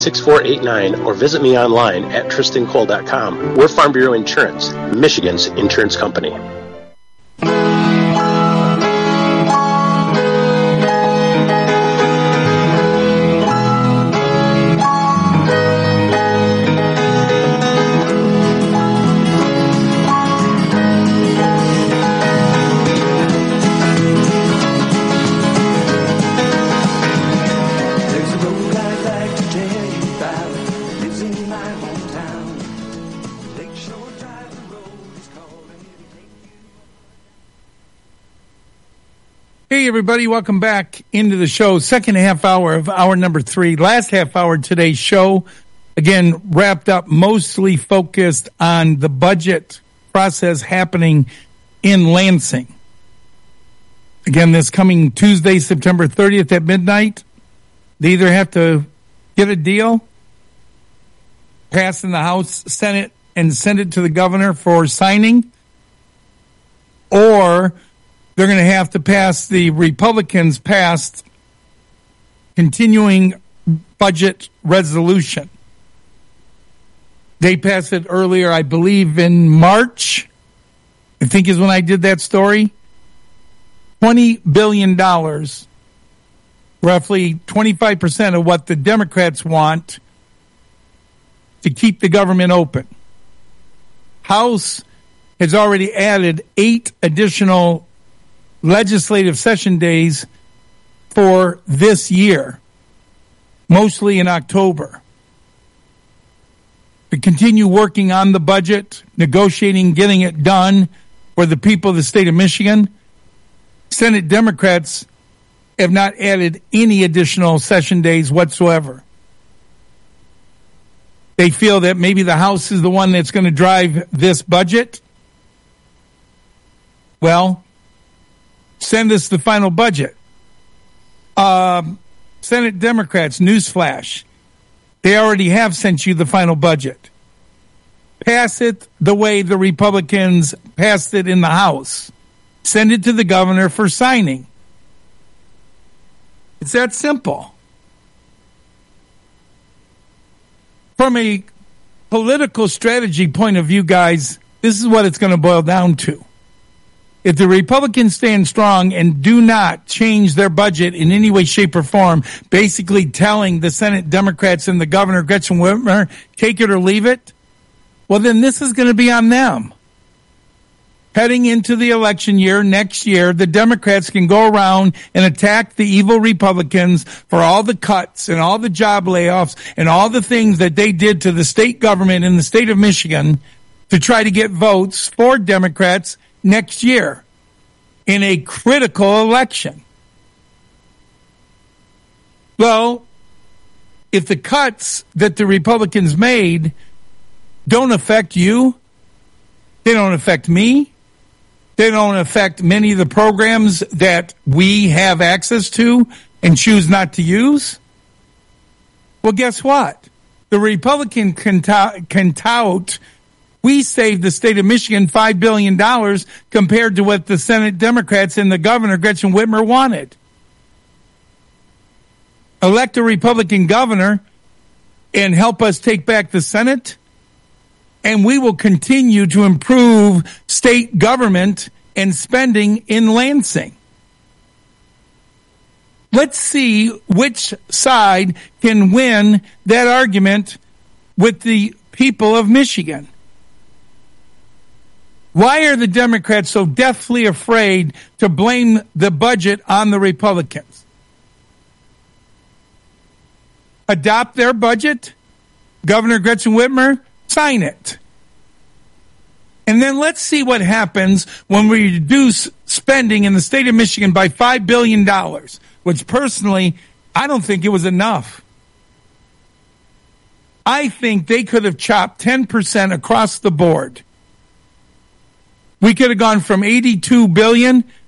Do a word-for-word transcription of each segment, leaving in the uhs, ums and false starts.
six four eight nine or visit me online at tristan cole dot com. We're Farm Bureau Insurance, Michigan's insurance company. Hey, everybody. Welcome back into the show. Second half hour of hour number three. Last half hour of today's show, again, wrapped up mostly focused on the budget process happening in Lansing. Again, this coming Tuesday, September thirtieth at midnight, they either have to get a deal, pass in the House, Senate, and send it to the governor for signing, or they're going to have to pass, the Republicans passed continuing budget resolution. They passed it earlier, I believe, in March, I think is when I did that story. twenty billion dollars, roughly twenty-five percent of what the Democrats want to keep the government open. House has already added eight additional legislative session days for this year, mostly in October, to continue working on the budget, negotiating, getting it done for the people of the state of Michigan. Senate Democrats have not added any additional session days whatsoever. They feel that maybe the House is the one that's going to drive this budget. Well, send us the final budget. Um, Senate Democrats, newsflash, they already have sent you the final budget. Pass it the way the Republicans passed it in the House. Send it to the governor for signing. It's that simple. From a political strategy point of view, guys, this is what it's going to boil down to. If the Republicans stand strong and do not change their budget in any way, shape, or form, basically telling the Senate Democrats and the governor, Gretchen Whitmer, take it or leave it, well, then this is going to be on them. Heading into the election year next year, the Democrats can go around and attack the evil Republicans for all the cuts and all the job layoffs and all the things that they did to the state government in the state of Michigan to try to get votes for Democrats next year in a critical election. Well, if the cuts that the Republicans made don't affect you, they don't affect me, they don't affect many of the programs that we have access to and choose not to use, well, guess what? The Republican can, tout, can tout we saved the state of Michigan five billion dollars compared to what the Senate Democrats and the governor, Gretchen Whitmer, wanted. Elect a Republican governor and help us take back the Senate, and we will continue to improve state government and spending in Lansing. Let's see which side can win that argument with the people of Michigan. Why are the Democrats so deathly afraid to blame the budget on the Republicans? Adopt their budget, Governor Gretchen Whitmer, sign it. And then let's see what happens when we reduce spending in the state of Michigan by five billion dollars, which personally, I don't think it was enough. I think they could have chopped ten percent across the board. We could have gone from eighty-two billion dollars,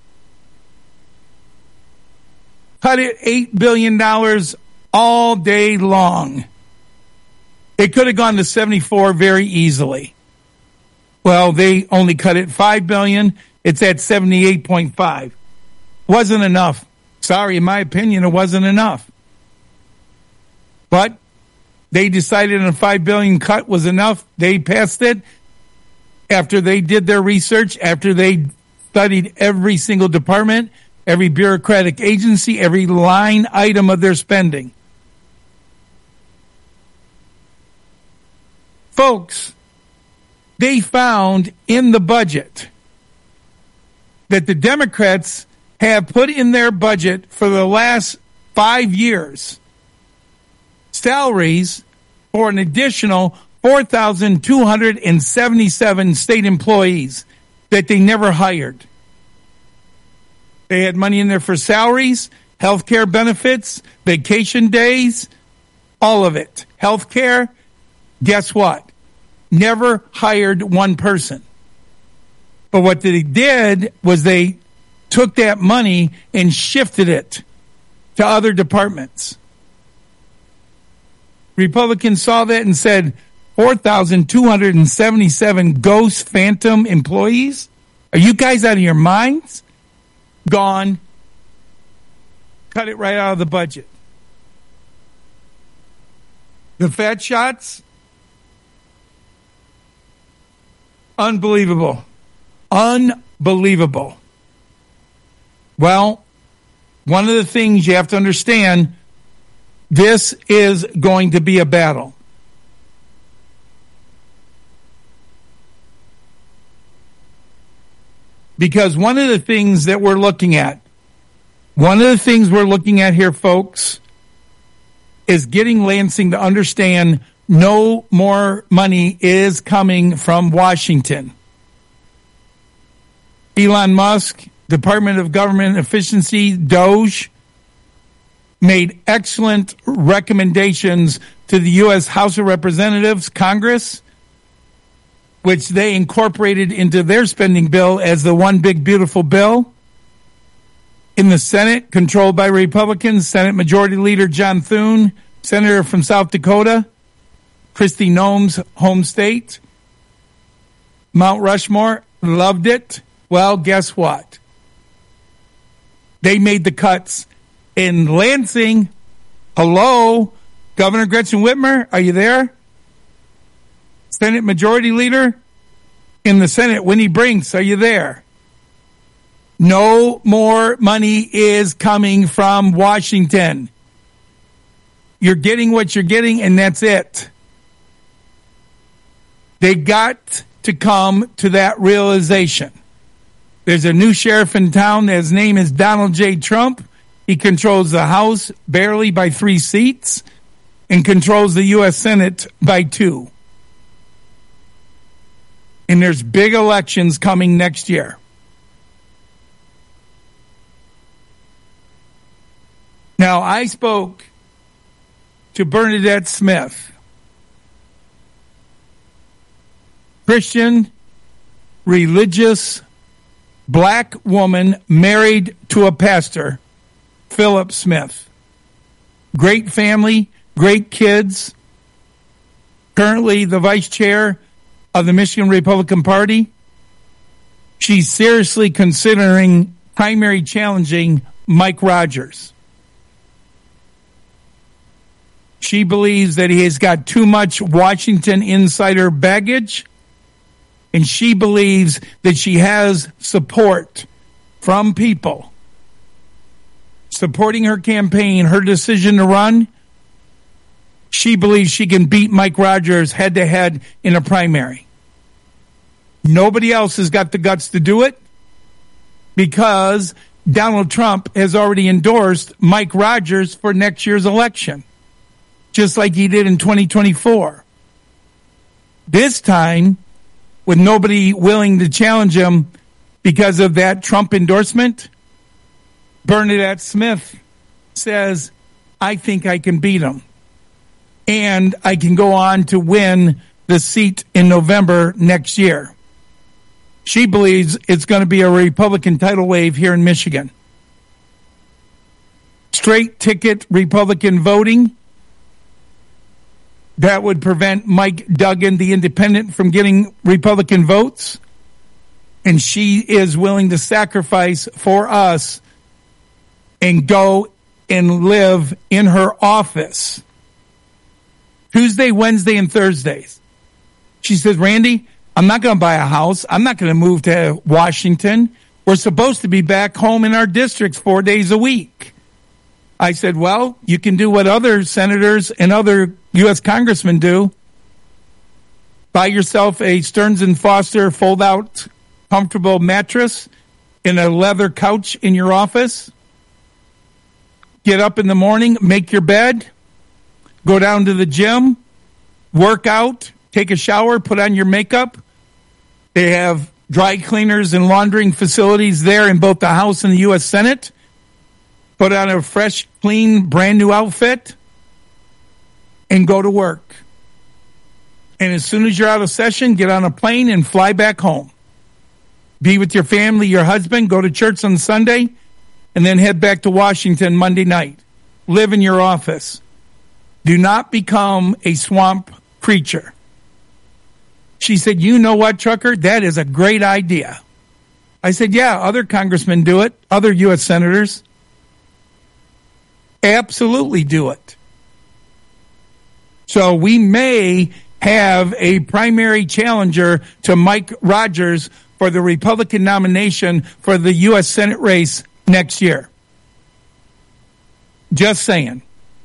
cut it eight billion dollars all day long. It could have gone to seventy-four very easily. Well, they only cut it five billion dollars. It's at seventy-eight point five. Wasn't enough. Sorry, in my opinion, it wasn't enough. But They decided a five billion dollars cut was enough. They passed it after they did their research, after they studied every single department, every bureaucratic agency, every line item of their spending. Folks, they found in the budget that the Democrats have put in their budget for the last five years salaries for an additional four thousand two hundred seventy-seven state employees that they never hired. They had money in there for salaries, health care benefits, vacation days, all of it. Health care, guess what? Never hired one person. But what they did was they took that money and shifted it to other departments. Republicans saw that and said, four thousand two hundred seventy-seven ghost phantom employees? Are you guys out of your minds? Gone. Cut it right out of the budget. The fat shots? Unbelievable. Unbelievable. Well, one of the things you have to understand, this is going to be a battle. Because one of the things that we're looking at, one of the things we're looking at here, folks, is getting Lansing to understand no more money is coming from Washington. Elon Musk, Department of Government Efficiency, DOGE, made excellent recommendations to the U S House of Representatives, Congress, which they incorporated into their spending bill as the one big beautiful bill. In the Senate, controlled by Republicans, Senate Majority Leader John Thune, Senator from South Dakota, Kristi Noem's home state, Mount Rushmore, loved it. Well, guess what? They made the cuts in Lansing. Hello, Governor Gretchen Whitmer, are you there? Senate Majority Leader in the Senate, Winnie Brinks, are you there? No more money is coming from Washington. You're getting what you're getting, and that's it. They got to come to that realization. There's a new sheriff in town. His name is Donald J. Trump. He controls the House barely by three seats and controls the U S Senate by two. And there's big elections coming next year. Now, I spoke to Bernadette Smith, Christian, religious, black woman married to a pastor, Philip Smith. Great family, great kids. Currently the vice chair of the Michigan Republican Party. She's seriously considering primary challenging Mike Rogers. She believes that he has got too much Washington insider baggage, and she believes that she has support from people supporting her campaign, her decision to run. She believes she can beat Mike Rogers head-to-head in a primary. Nobody else has got the guts to do it because Donald Trump has already endorsed Mike Rogers for next year's election, just like he did in twenty twenty-four. This time, with nobody willing to challenge him because of that Trump endorsement, Bernadette Smith says, I think I can beat him. And I can go on to win the seat in November next year. She believes it's going to be a Republican tidal wave here in Michigan. Straight ticket Republican voting. That would prevent Mike Duggan, the independent, from getting Republican votes. And she is willing to sacrifice for us and go and live in her office Tuesday, Wednesday, and Thursdays. She said, Randy, I'm not going to buy a house. I'm not going to move to Washington. We're supposed to be back home in our districts four days a week. I said, well, you can do what other senators and other U S congressmen do. Buy yourself a Stearns and Foster fold-out comfortable mattress and a leather couch in your office. Get up in the morning, make your bed, go down to the gym, work out, take a shower, put on your makeup. They have dry cleaners and laundering facilities there in both the House and the U S Senate. Put on a fresh, clean, brand new outfit and go to work. And as soon as you're out of session, get on a plane and fly back home. Be with your family, your husband, go to church on Sunday, and then head back to Washington Monday night. Live in your office. Do not become a swamp creature. She said, you know what, Trucker? That is a great idea. I said, yeah, other congressmen do it, other U S senators. Absolutely do it. So we may have a primary challenger to Mike Rogers for the Republican nomination for the U S Senate race next year. Just saying.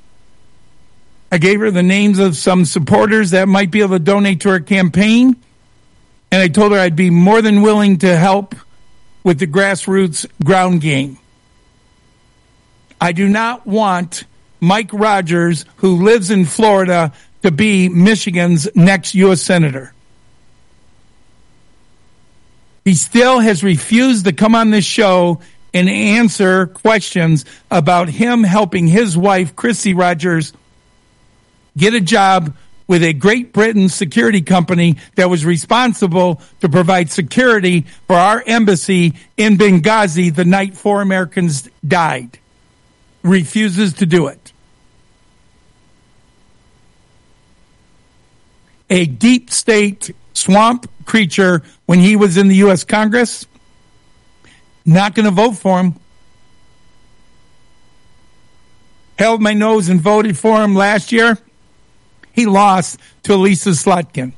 I gave her the names of some supporters that might be able to donate to her campaign, and I told her I'd be more than willing to help with the grassroots ground game. I do not want Mike Rogers, who lives in Florida, to be Michigan's next U S Senator. He still has refused to come on this show and answer questions about him helping his wife, Christy Rogers, get a job with a Great Britain security company that was responsible to provide security for our embassy in Benghazi the night four Americans died. Refuses to do it. A deep state swamp creature when he was in the U S Congress. Not going to vote for him. Held my nose and voted for him last year. He lost to Elisa Slotkin.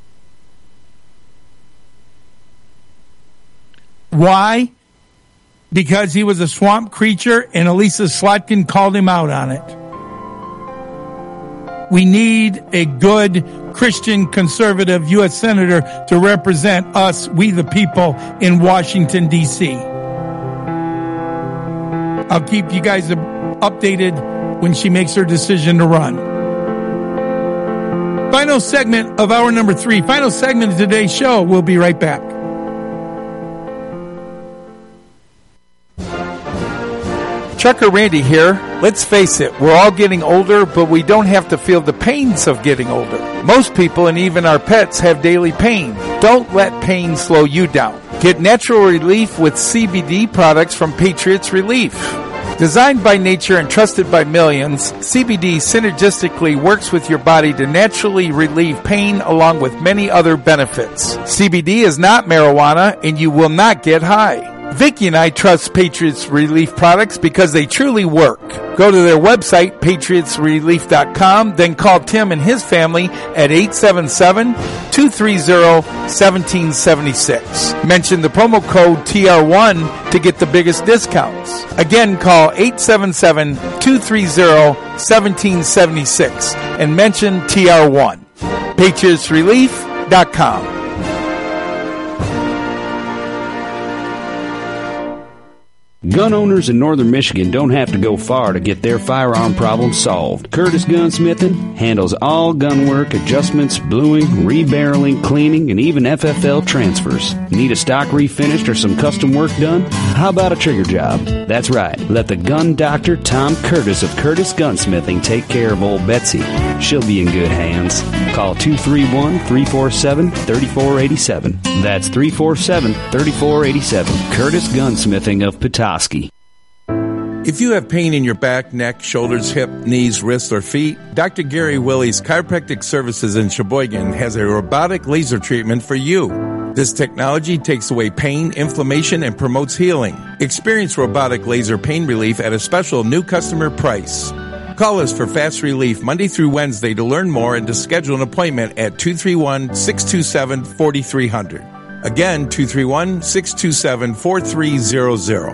Why? Because he was a swamp creature and Elisa Slotkin called him out on it. We need a good Christian conservative U S Senator to represent us, we the people, in Washington, D C I'll keep you guys updated when she makes her decision to run. Final segment of hour number three. Final segment of today's show. We'll be right back. Trucker Randy here. Let's face it, we're all getting older, but we don't have to feel the pains of getting older. Most people and even our pets have daily pain. Don't let pain slow you down. Get natural relief with C B D products from Patriots Relief. Designed by nature and trusted by millions, C B D synergistically works with your body to naturally relieve pain along with many other benefits. C B D is not marijuana and you will not get high. Vicky and I trust Patriots Relief products because they truly work. Go to their website, patriots relief dot com, then call Tim and his family at eight seven seven, two three zero, one seven seven six. Mention the promo code T R one to get the biggest discounts. Again, call eight seven seven, two three zero, one seven seven six and mention T R one. patriots relief dot com. Gun owners in northern Michigan don't have to go far to get their firearm problem solved. Curtis Gunsmithing handles all gun work, adjustments, bluing, rebarreling, cleaning, and even F F L transfers. Need a stock refinished or some custom work done? How about a trigger job? That's right. Let the gun doctor, Tom Curtis of Curtis Gunsmithing, take care of old Betsy. She'll be in good hands. Call two three one, three four seven, three four eight seven. That's three four seven, three four eight seven. Curtis Gunsmithing of Petoskey. If you have pain in your back, neck, shoulders, hip, knees, wrists, or feet, Doctor Gary Willie's Chiropractic Services in Sheboygan has a robotic laser treatment for you. This technology takes away pain, inflammation, and promotes healing. Experience robotic laser pain relief at a special new customer price. Call us for fast relief Monday through Wednesday to learn more and to schedule an appointment at two three one, six two seven, four three zero zero. Again, two three one, six two seven, four three zero zero.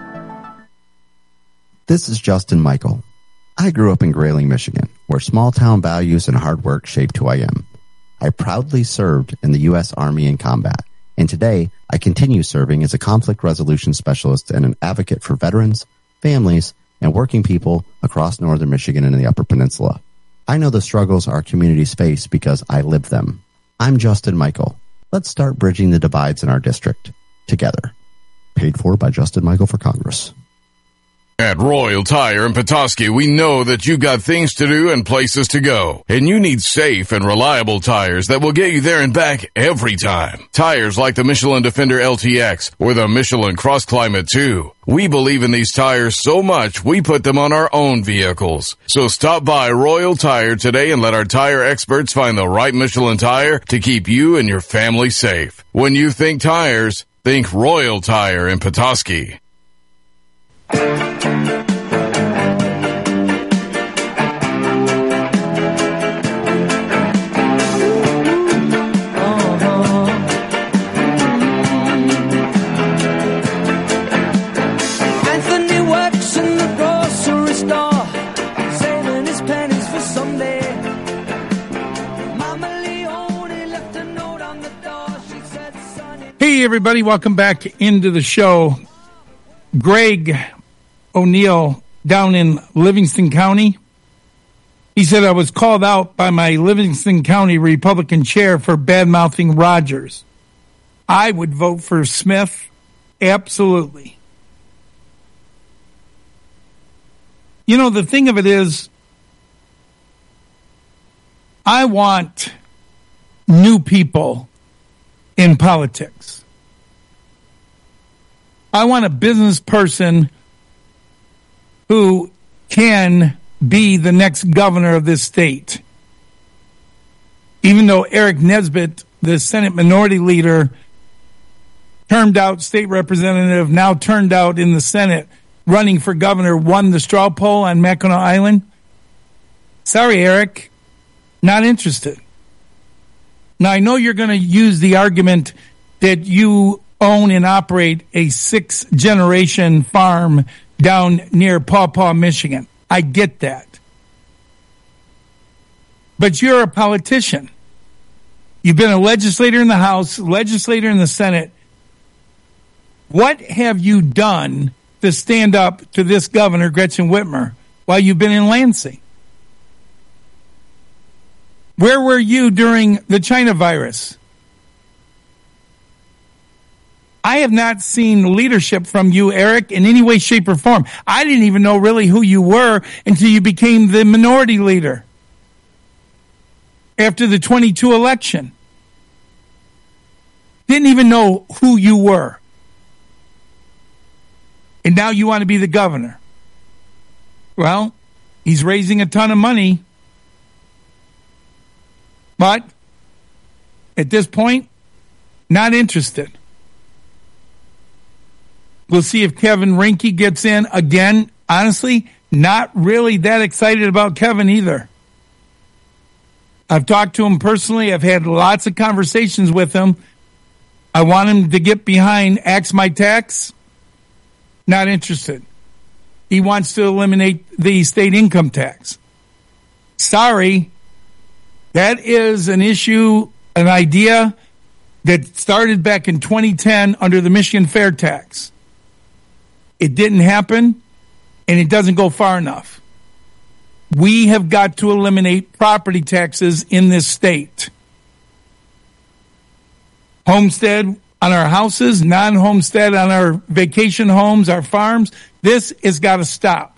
This is Justin Michael. I grew up in Grayling, Michigan, where small-town values and hard work shaped who I am. I proudly served in the U S Army in combat, and today I continue serving as a conflict resolution specialist and an advocate for veterans, families, and working people across northern Michigan and the Upper Peninsula. I know the struggles our communities face because I live them. I'm Justin Michael. Let's start bridging the divides in our district together. Paid for by Justin Michael for Congress. At Royal Tire in Petoskey, we know that you got things to do and places to go, and you need safe and reliable tires that will get you there and back every time. Tires like the Michelin Defender L T X or the Michelin Cross Climate two. We believe in these tires so much, we put them on our own vehicles. So stop by Royal Tire today and let our tire experts find the right Michelin tire to keep you and your family safe. When you think tires, think Royal Tire in Petoskey. Hey, everybody, welcome back into the show. Greg O'Neill down in Livingston County. He said, I was called out by my Livingston County Republican chair for bad-mouthing Rogers. I would vote for Smith. Absolutely. You know, the thing of it is, I want new people in politics. I want a business person who can be the next governor of this state. Even though Eric Nesbitt, the Senate Minority Leader, turned out state representative, now turned out in the Senate, running for governor, won the straw poll on Mackinac Island. Sorry, Eric, not interested. Now, I know you're going to use the argument that you own and operate a six-generation farm down near Paw Paw, Michigan. I get that. But you're a politician. You've been a legislator in the House, legislator in the Senate. What have you done to stand up to this governor, Gretchen Whitmer, while you've been in Lansing? Where were you during the China virus? I have not seen leadership from you, Eric, in any way, shape, or form. I didn't even know really who you were until you became the minority leader after the twenty-two election. Didn't even know who you were. And now you want to be the governor. Well, he's raising a ton of money. But at this point, not interested. We'll see if Kevin Rinke gets in again. Honestly, not really that excited about Kevin either. I've talked to him personally. I've had lots of conversations with him. I want him to get behind Axe My Tax. Not interested. He wants to eliminate the state income tax. Sorry. That is an issue, an idea that started back in twenty ten under the Michigan Fair Tax. It didn't happen, and it doesn't go far enough. We have got to eliminate property taxes in this state. Homestead on our houses, non-homestead on our vacation homes, our farms. This has got to stop.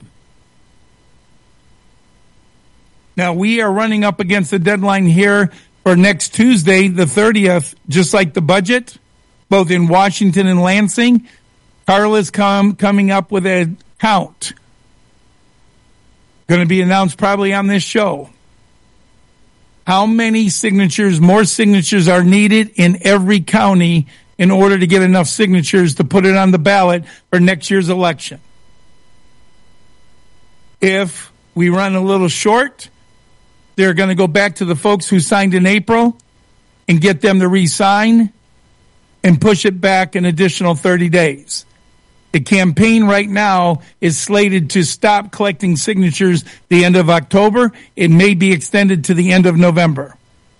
Now, we are running up against the deadline here for next Tuesday, the thirtieth, just like the budget, both in Washington and Lansing. Carla's come, coming up with a count. Going to be announced probably on this show. How many signatures, more signatures are needed in every county in order to get enough signatures to put it on the ballot for next year's election? If we run a little short. They're going to go back to the folks who signed in April and get them to re-sign and push it back an additional thirty days. The campaign right now is slated to stop collecting signatures the end of October. It may be extended to the end of November.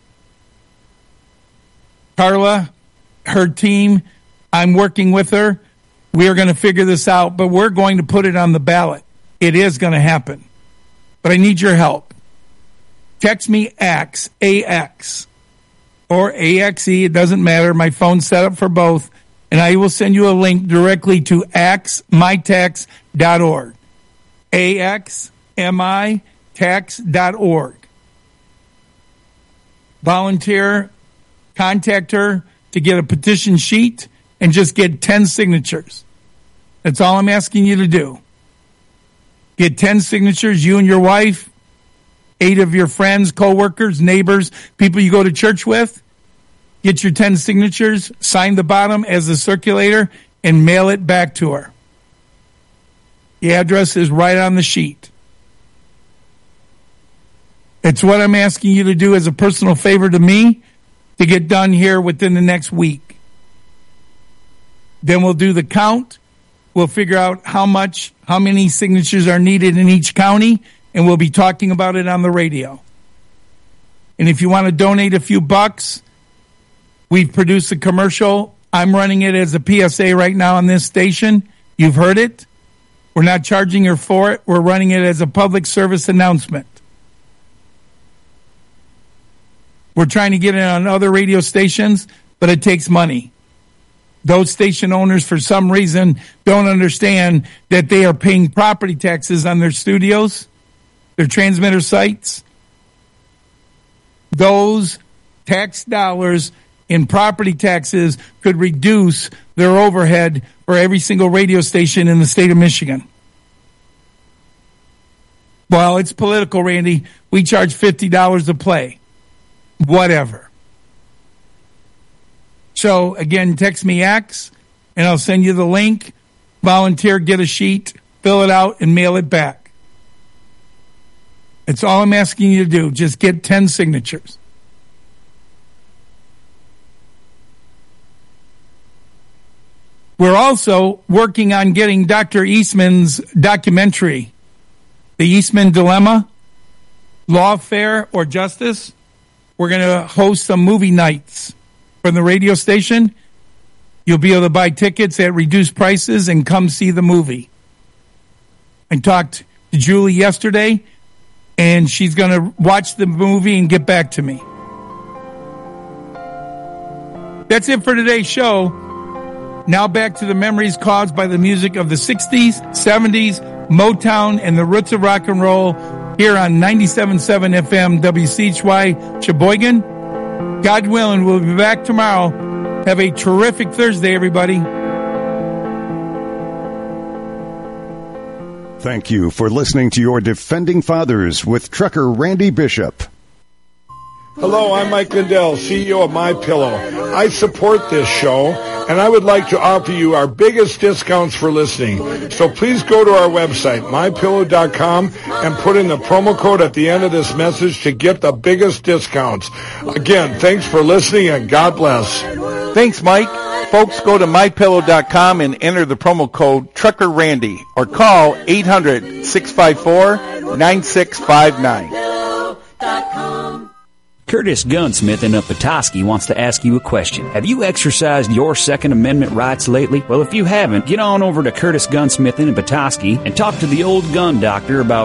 Carla, her team, I'm working with her. We are going to figure this out, but we're going to put it on the ballot. It is going to happen. But I need your help. Text me A X, A X, or A X E. It doesn't matter. My phone's set up for both. And I will send you a link directly to A X my tax dot org. A X M I tax dot org. Volunteer, contact her to get a petition sheet and just get ten signatures. That's all I'm asking you to do. Get ten signatures, you and your wife, eight of your friends, coworkers, neighbors, people you go to church with. Get your ten signatures, sign the bottom as a circulator, and mail it back to her. The address is right on the sheet. It's what I'm asking you to do as a personal favor to me to get done here within the next week. Then we'll do the count. We'll figure out how much, how many signatures are needed in each county, and we'll be talking about it on the radio. And if you want to donate a few bucks, we've produced a commercial. I'm running it as a P S A right now on this station. You've heard it. We're not charging her for it. We're running it as a public service announcement. We're trying to get it on other radio stations, but it takes money. Those station owners, for some reason, don't understand that they are paying property taxes on their studios, their transmitter sites. Those tax dollars in property taxes could reduce their overhead for every single radio station in the state of Michigan. Well, it's political, Randy. We charge fifty dollars a play. Whatever. So, again, text me X, and I'll send you the link. Volunteer, get a sheet, fill it out, and mail it back. That's all I'm asking you to do. Just get ten signatures. We're also working on getting Doctor Eastman's documentary, The Eastman Dilemma, Lawfare or Justice. We're going to host some movie nights from the radio station. You'll be able to buy tickets at reduced prices and come see the movie. I talked to Julie yesterday, and she's going to watch the movie and get back to me. That's it for today's show. Now back to the memories caused by the music of the sixties, seventies, Motown, and the roots of rock and roll here on ninety-seven point seven F M W C H Y Sheboygan. God willing, we'll be back tomorrow. Have a terrific Thursday, everybody. Thank you for listening to your Defending Fathers with Trucker Randy Bishop. Hello, I'm Mike Lindell, C E O of MyPillow. I support this show, and I would like to offer you our biggest discounts for listening. So please go to our website, my pillow dot com, and put in the promo code at the end of this message to get the biggest discounts. Again, thanks for listening, and God bless. Thanks, Mike. Folks, go to my pillow dot com and enter the promo code Trucker Randy, or call eight hundred, six five four, nine six five nine. Curtis Gunsmith of Petoskey wants to ask you a question. Have you exercised your Second Amendment rights lately? Well, if you haven't, get on over to Curtis Gunsmith in Petoskey and talk to the old gun doctor about